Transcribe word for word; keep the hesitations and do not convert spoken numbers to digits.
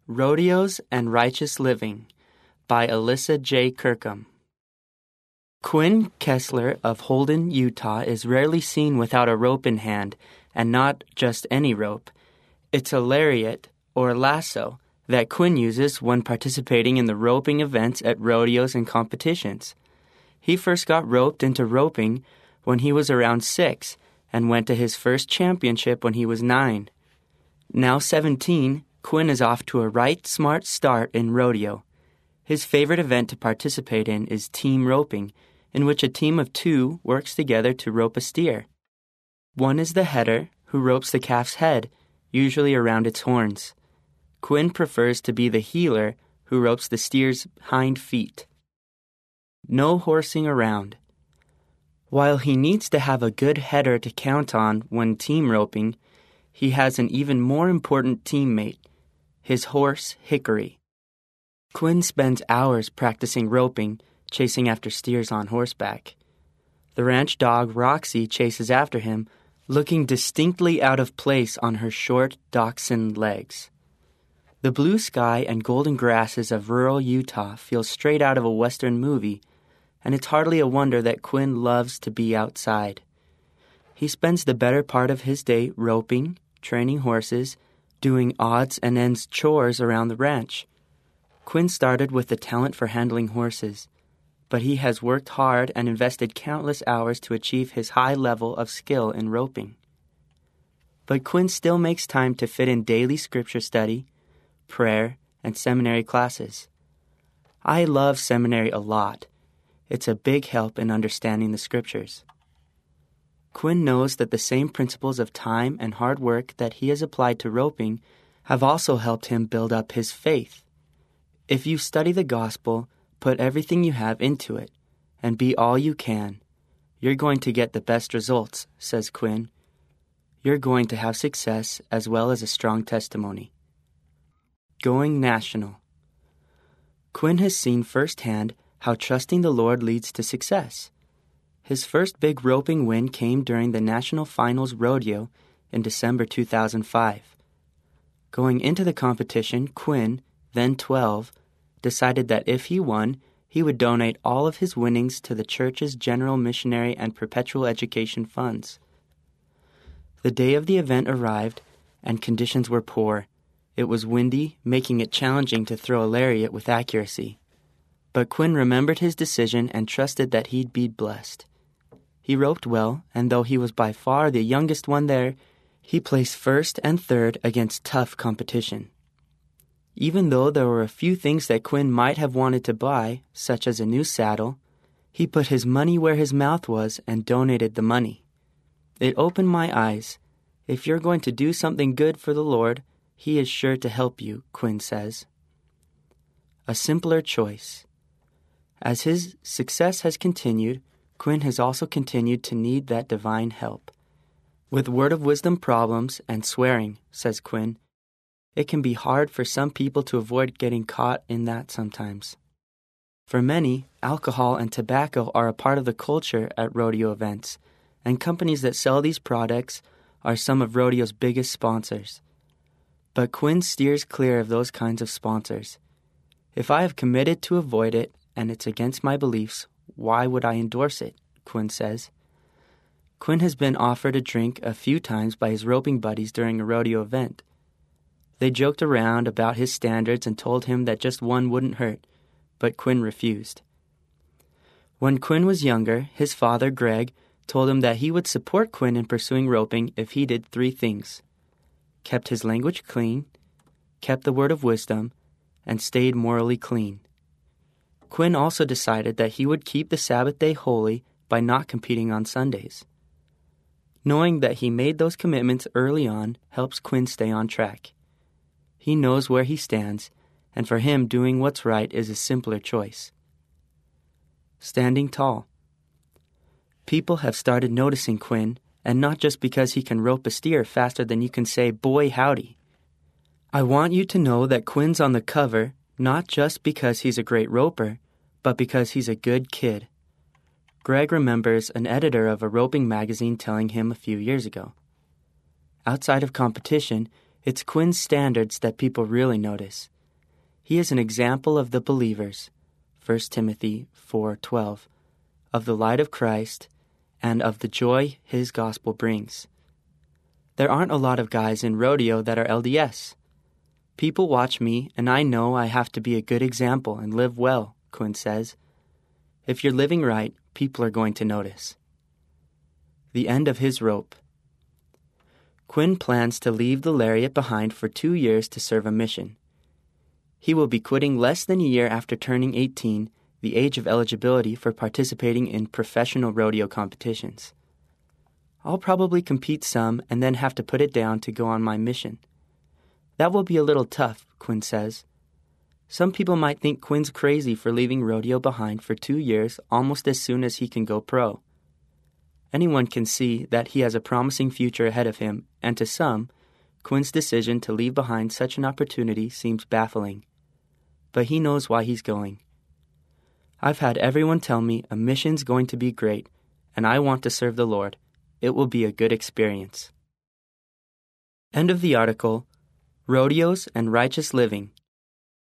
Rodeos and Righteous Living by Alyssa J. Kirkham. Quinn Kessler of Holden, Utah is rarely seen without a rope in hand, and not just any rope. It's a lariat, or lasso, that Quinn uses when participating in the roping events at rodeos and competitions. He first got roped into roping when he was around six and went to his first championship when he was nine. Now seventeen, Quinn is off to a right smart start in rodeo. His favorite event to participate in is team roping, in which a team of two works together to rope a steer. One is the header, who ropes the calf's head, usually around its horns. Quinn prefers to be the heeler, who ropes the steer's hind feet. No horsing around. While he needs to have a good header to count on when team roping, he has an even more important teammate, his horse, Hickory. Quinn spends hours practicing roping, chasing after steers on horseback. The ranch dog, Roxy, chases after him, looking distinctly out of place on her short dachshund legs. The blue sky and golden grasses of rural Utah feel straight out of a Western movie, and it's hardly a wonder that Quinn loves to be outside. He spends the better part of his day roping, training horses, doing odds and ends chores around the ranch. Quinn started with the talent for handling horses, but he has worked hard and invested countless hours to achieve his high level of skill in roping. But Quinn still makes time to fit in daily scripture study, prayer, and seminary classes. I love seminary a lot. It's a big help in understanding the scriptures. Quinn knows that the same principles of time and hard work that he has applied to roping have also helped him build up his faith. If you study the gospel, put everything you have into it, and be all you can, you're going to get the best results, says Quinn. You're going to have success as well as a strong testimony. Going national. Quinn has seen firsthand how trusting the Lord leads to success. His first big roping win came during the National Finals Rodeo in December two thousand five. Going into the competition, Quinn, then twelve, decided that if he won, he would donate all of his winnings to the church's general missionary and perpetual education funds. The day of the event arrived, and conditions were poor. It was windy, making it challenging to throw a lariat with accuracy. But Quinn remembered his decision and trusted that he'd be blessed. He roped well, and though he was by far the youngest one there, he placed first and third against tough competition. Even though there were a few things that Quinn might have wanted to buy, such as a new saddle, he put his money where his mouth was and donated the money. It opened my eyes. If you're going to do something good for the Lord, He is sure to help you, Quinn says. A simpler choice. As his success has continued, Quinn has also continued to need that divine help. With word of wisdom problems and swearing, says Quinn, it can be hard for some people to avoid getting caught in that sometimes. For many, alcohol and tobacco are a part of the culture at rodeo events, and companies that sell these products are some of rodeo's biggest sponsors. But Quinn steers clear of those kinds of sponsors. If I have committed to avoid it, and it's against my beliefs, why would I endorse it? Quinn says. Quinn has been offered a drink a few times by his roping buddies during a rodeo event. They joked around about his standards and told him that just one wouldn't hurt, but Quinn refused. When Quinn was younger, his father, Greg, told him that he would support Quinn in pursuing roping if he did three things: kept his language clean, kept the word of wisdom, and stayed morally clean. Quinn also decided that he would keep the Sabbath day holy by not competing on Sundays. Knowing that he made those commitments early on helps Quinn stay on track. He knows where he stands, and for him doing what's right is a simpler choice. Standing tall. People have started noticing Quinn, and not just because he can rope a steer faster than you can say, "Boy, howdy." I want you to know that Quinn's on the cover not just because he's a great roper, but because he's a good kid. Greg remembers an editor of a roping magazine telling him a few years ago. Outside of competition, it's Quinn's standards that people really notice. He is an example of the believers, First Timothy four twelve, of the light of Christ and of the joy his gospel brings. There aren't a lot of guys in rodeo that are L D S. People watch me, and I know I have to be a good example and live well, Quinn says. If you're living right, people are going to notice. The end of his rope. Quinn plans to leave the lariat behind for two years to serve a mission. He will be quitting less than a year after turning eighteen, the age of eligibility for participating in professional rodeo competitions. I'll probably compete some and then have to put it down to go on my mission. That will be a little tough, Quinn says. Some people might think Quinn's crazy for leaving rodeo behind for two years almost as soon as he can go pro. Anyone can see that he has a promising future ahead of him, and to some, Quinn's decision to leave behind such an opportunity seems baffling. But he knows why he's going. I've had everyone tell me a mission's going to be great, and I want to serve the Lord. It will be a good experience. End of the article. Rodeos and Righteous Living